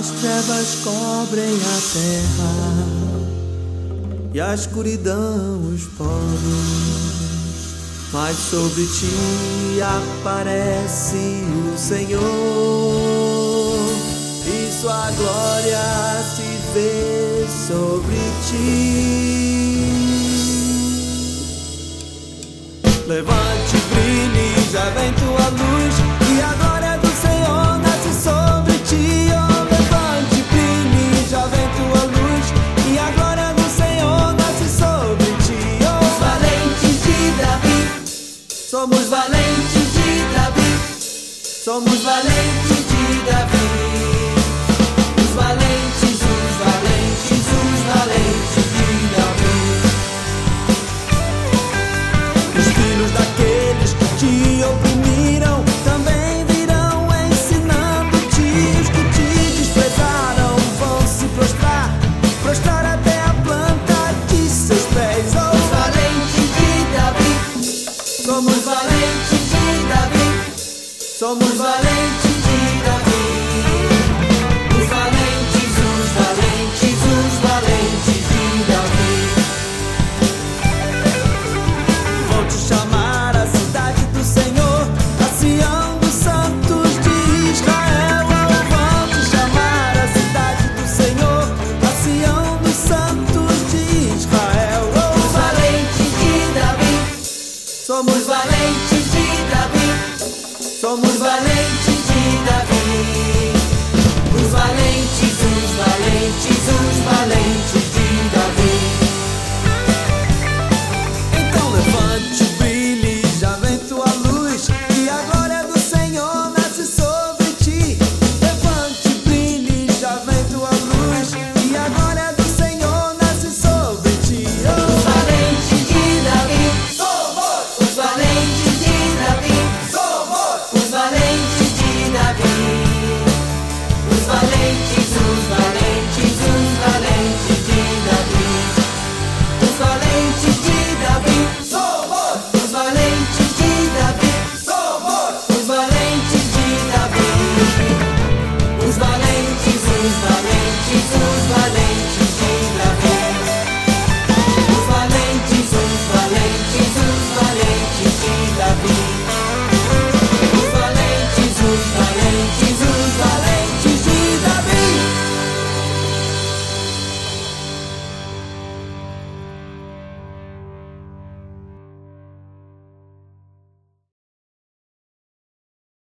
As trevas cobrem a terra e a escuridão os povos, mas sobre ti aparece o Senhor, e sua glória se vê sobre ti. Levante, brilhe, já vem tua luz, e a glória do Senhor nasce sobre ti. Oh, levante, brilhe, já vem tua luz, e a glória do Senhor nasce sobre ti. Oh, os valentes de Davi, somos valentes de Davi, somos valentes de Davi. Os valentes, os valentes, os valentes de Davi. Os filhos daqueles que te oprimiram também virão ensinando-te. Os que te desprezaram vão se prostrar, prostrar até a planta de seus pés. Oh, os valentes de Davi, somos valentes de Davi, somos valentes de Davi. Os valentes, os valentes, os valentes de Davi. Vou te chamar a cidade do Senhor, a Sião dos santos de Israel. Eu vou te chamar a cidade do Senhor, a Sião dos santos de Israel. Oh, os valentes de Davi, somos valentes de Davi, somos valentes de Davi. Os valentes, os valentes, os valentes